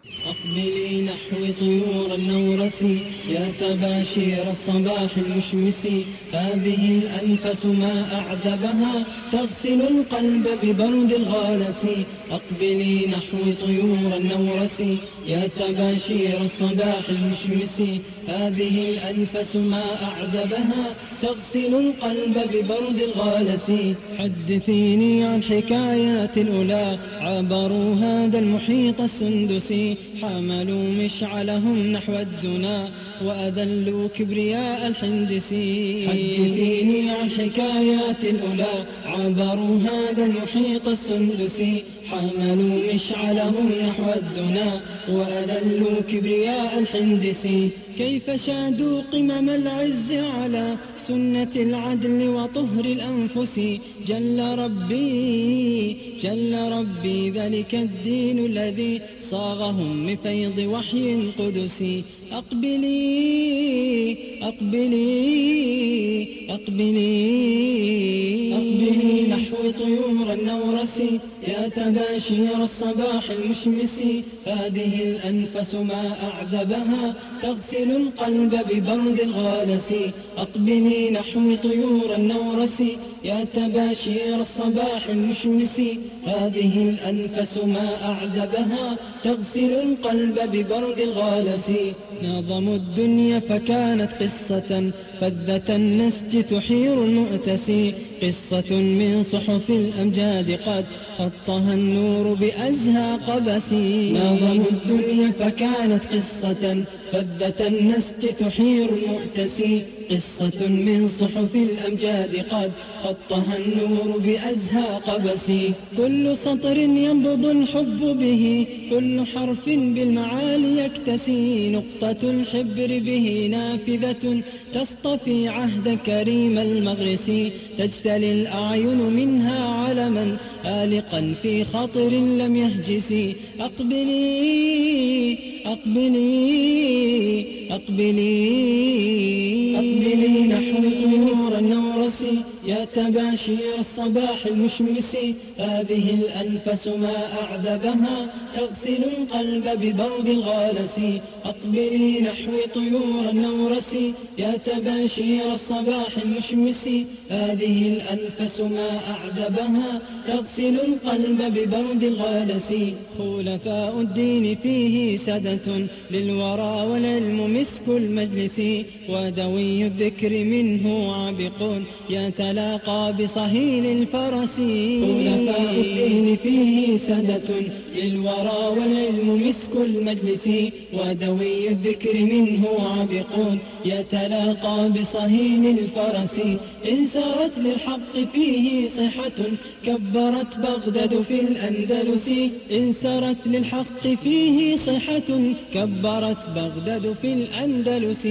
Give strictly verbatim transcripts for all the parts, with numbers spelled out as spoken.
أقبلي نحو طيور النورس يا تباشير الصباح المشمس، هذه الأنفس ما أعذبها تغسل القلب ببرد الغالس. أقبلي نحو طيور النورس يا تباشير الصباح المشمس، هذه الأنفس ما أعذبها تغسل القلب ببرد الغالس. حدثيني عن حكايات الأولى عبروا هذا المحيط السندسي، حملوا مشعلهم نحو الدنا وأذلوا كبرياء الحندسي. حدثيني عن حكايات الأولى عبروا هذا المحيط السندسي، حملوا مشعلهم نحو الدنا وأذلوا كبرياء الحندسي. كيف شادوا قمم العز على سنة العدل وطهر الأنفس، جل ربي جل ربي ذلك الدين الذي صاغهم من فيض وحي قدسي. أقبلي أقبلي أقبلي أقبلي نحو طيور النورس يا تباشير الصباح المشمس، هذه الأنفس ما أعذبها تغسل القلب ببرد الغالس. أقبلي نحو طيور النورس يا تباشير الصباح المشمس، هذه الأنفس ما أعذبها تغسل القلب ببرد الغالس. نظموا الدنيا فكانت قصة فذة النسج تحير المؤتسي، قصة من صحف الأمجاد قد خطها النور بأزهى قبس. نظموا الدنيا فكانت قصة فذة النسج تحير المؤتسي، قصة من صحف الأمجاد قد خطها النور بأزهى قبس. كل سطر ينبض الحب به، كل حرف بالمعالي يكتسي، نقطة الحبر به نافذة تصطفي عهد كريم المغرس، تجتلي الأعين منها علما آلقا في خطر لم يهجس. أقبلي أقبلي أقبلي أقبلي نحو طيور النورس يا تباشير الصباح المشمس، هذه الأنفس ما أعذبها تغسل القلب ببرد الغالس. أقبلي نحو طيور النورس يا تباشير الصباح المشمس، هذه الأنفس ما أعذبها تغسل القلب ببرد الغالس. خلفاء الدين فيه سدة للورى والعلم مسك المجلس، ودوي الذكر منه عابق يتلاقى بصهيل الفرس. خلفاء الدين فيه سدة للورى والعلم مسك المجلس، ودوي الذكر منه عابق يتلاقى بصهيل الفرس. إن سارت للحق فيه صحة كبرت بغداد في الأندلس، إن سارت للحق فيه صحة كبرت بغداد في الأندلس.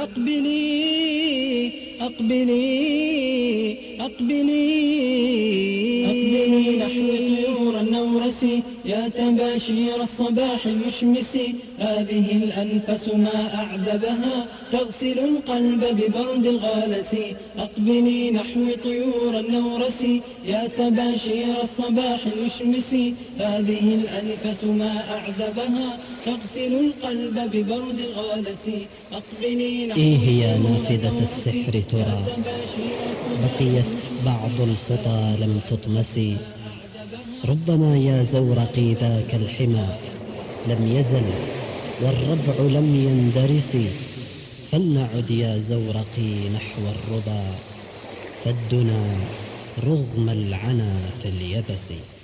أقبلي أقبلي أقبلي أقبلي نحو طيور النورس يا تباشير الصباح المشمس، هذه الأنفس ما أعذبها تغسل القلب ببرد الغالس. أقبلي نحو طيور النورس يا تباشير الصباح المشمس، هذه الأنفس ما أعذبها تغسل القلب ببرد الغالس. أقبلي نحو إيه هي نافذة السحر ترى، بقيت بعض الخطى لم تطمسي، ربما يا زورقي ذاك الحمى لم يزل والربع لم يندرس، فلنعد يا زورقي نحو الربا فالدنا رغم العنا في اليبس.